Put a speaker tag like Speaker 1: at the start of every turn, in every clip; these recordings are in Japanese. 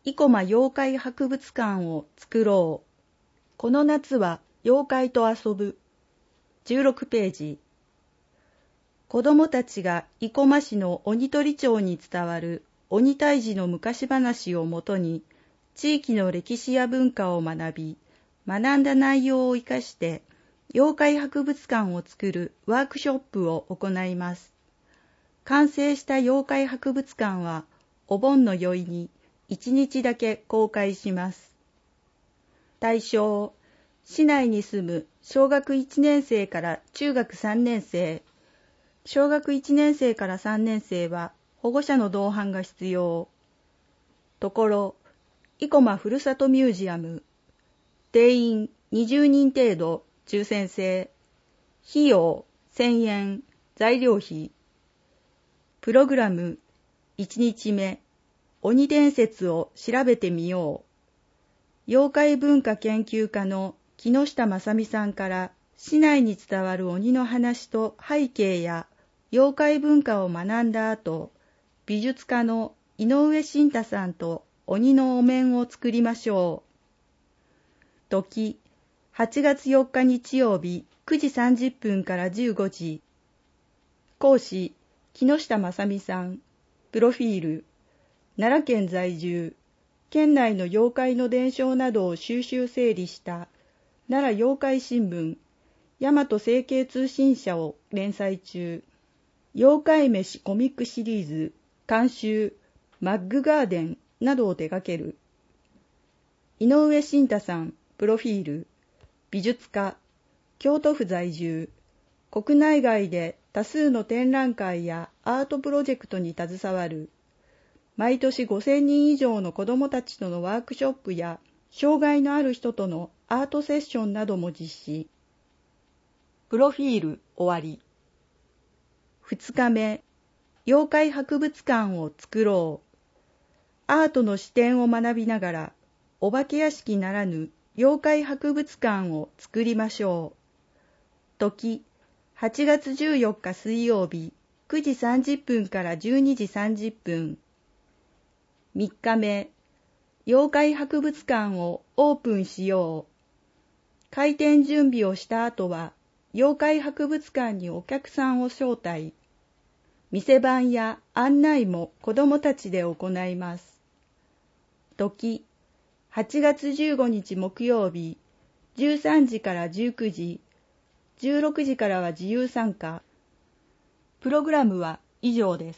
Speaker 1: 生駒妖怪博物館を作ろう。この夏は妖怪と遊ぶ。16ページ。子供たちが生駒市の鬼取町に伝わる鬼退治の昔話をもとに、地域の歴史や文化を学び、学んだ内容を生かして、妖怪博物館を作るワークショップを行います。完成した妖怪博物館は、お盆の宵に1日だけ公開します。対象、市内に住む小学1年生から中学3年生、小学1年生から3年生は保護者の同伴が必要。ところ、生駒ふるさとミュージアム、定員20人程度、抽選制、費用1000円、材料費。プログラム、1日目、鬼伝説を調べてみよう。妖怪文化研究家の木下正美さんから市内に伝わる鬼の話と背景や妖怪文化を学んだ後、美術家の井上慎太さんと鬼のお面を作りましょう。時、8月4日日曜日9時30分から15時。講師、木下正美さん。プロフィール。奈良県在住。県内の妖怪の伝承などを収集整理した奈良妖怪新聞、大和成形通信社を連載中。妖怪飯コミックシリーズ、監修、マッグガーデンなどを手掛ける。井上慎太さん、プロフィール。美術家、京都府在住。国内外で多数の展覧会やアートプロジェクトに携わる。毎年5000人以上の子どもたちとのワークショップや障害のある人とのアートセッションなども実施。プロフィール終わり。2日目、妖怪博物館を作ろう。アートの視点を学びながら、お化け屋敷ならぬ妖怪博物館を作りましょう。時、8月14日水曜日、9時30分から12時30分。3日目、妖怪博物館をオープンしよう。開店準備をした後は、妖怪博物館にお客さんを招待。店番や案内も子どもたちで行います。時、8月15日木曜日、13時から19時、16時からは自由参加。プログラムは以上です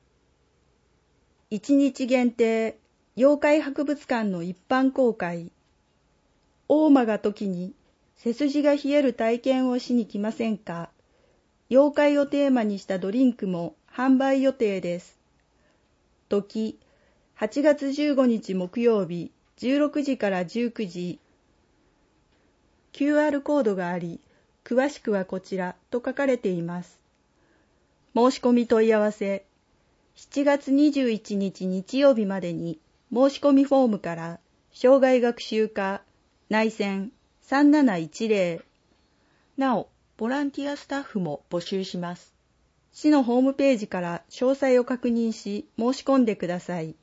Speaker 1: 。1日限定、妖怪博物館の一般公開。大間が時に背筋が冷える体験をしに来ませんか？妖怪をテーマにしたドリンクも販売予定です。時、8月15日木曜日、16時から19時。QR コードがあり、詳しくはこちらと書かれています。申し込み問い合わせ。7月21日日曜日までに申し込みフォームから生涯学習課内線3710。なお、ボランティアスタッフも募集します。市のホームページから詳細を確認し申し込んでください。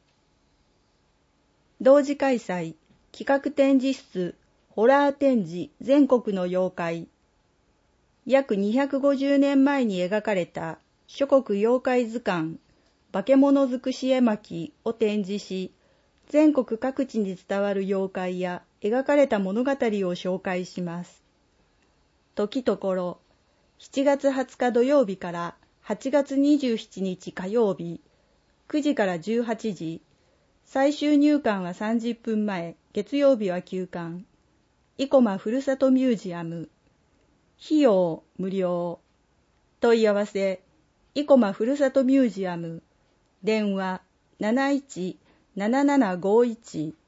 Speaker 1: 同時開催、企画展示室、ホラー展示全国の妖怪。約250年前に描かれた諸国妖怪図鑑、化け物尽くし絵巻を展示し、全国各地に伝わる妖怪や描かれた物語を紹介します。時ところ、7月20日土曜日から8月27日火曜日、9時から18時、最終入館は30分前、月曜日は休館。生駒ふるさとミュージアム。費用無料。問い合わせ、生駒ふるさとミュージアム。電話 717751